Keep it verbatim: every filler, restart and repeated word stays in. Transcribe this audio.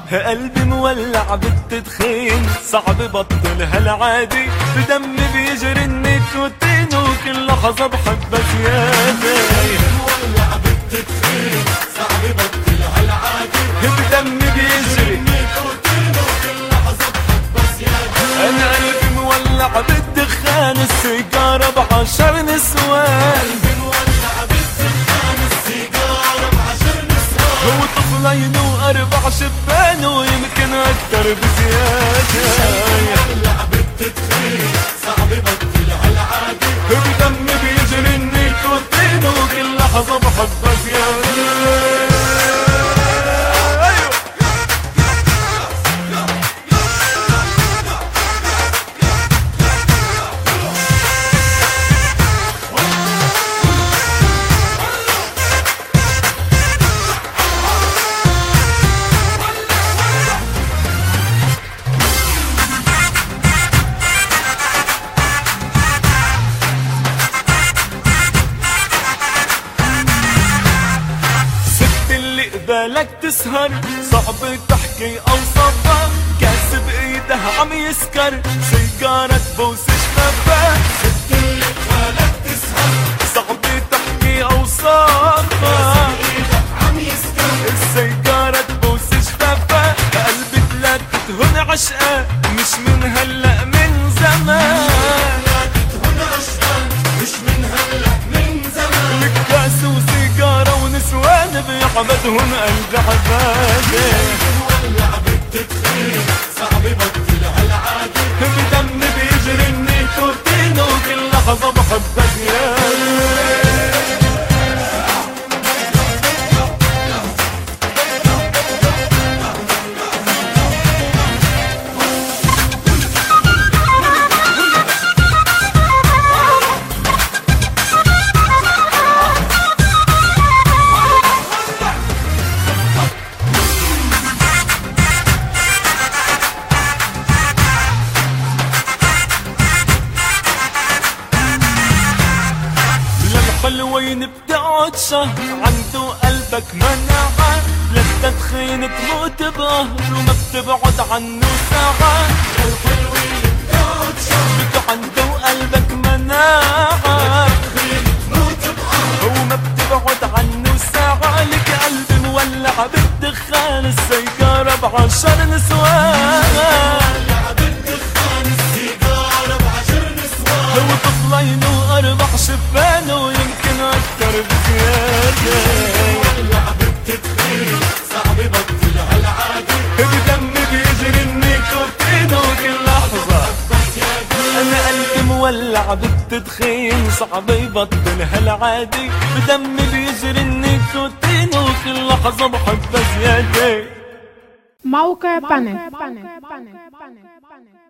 قلبي مولع بالتدخين، صعب بطل هالعادي، بدمي بيجري النيكوتين، وكل لحظة بحب زيادة. مولع بالتدخين، صعب بطل هالعادي، بدمي بيجري النيكوتين، وكل لحظة بحب زيادة. أنا قلبي مولع بالدخان، السيجارة بعشر نسوان. قلبي مولع بالدخان، السيجارة بعشر نسوان. هو طفلين وأربع شبان، ويمكن أكتر بزيادة. مولع بالتدخين، صعب بطل هالعادي، بدمي بيجري النيكوتين، وكل لحظة بحب زيادة. بالك تسهر، صعب تحكي اوصافها، كاس بايدها عم يسكر، سيجارة تبوس شفافها. ست اللي بالك تسهر، صعب تحكي اوصافها، ايدك عم يسكر، السيجارة تبوس شفافها. قلبي تلاقت هن عشقة، مش من هلا من زمان. تلاقت هن عشقة، مش من هلا من زمان. الكاس وسيجارة ونسوان، بيعبدهن قلب عبادة. مولع بالتدخين، صعب بطل هالعادي، بدمي بيجري النيكوتين، وكل لحظة بحب زيادة. الحلوين بتقعد شهر، عنده قلبك مناعة، للتدخين تموت بقهر، وما بتبعد عنه ساعة. الحلوين بتقعد شهر، عنده قلبك مناعة، للتدخين تموت بقهر، وما بتبعد عنه ساعة. لك قلبي مولع بالدخان، السيجارة بعشر نسوان. مولع بالدخان، السيجارة بعشر نسوان. هو طفلين وأربع شبان، ويمكن أكتر بزيادة. مولع بالتدخين، صعب بطل هالعادي، بدمي بيجري النيكوتين، وكل لحظة أنا قلبي مولع بالتدخين، صعب يبطل هالعادي، بدمي بيجري النيكوتين، وكل لحظة بحب زيادة. موقع بانك.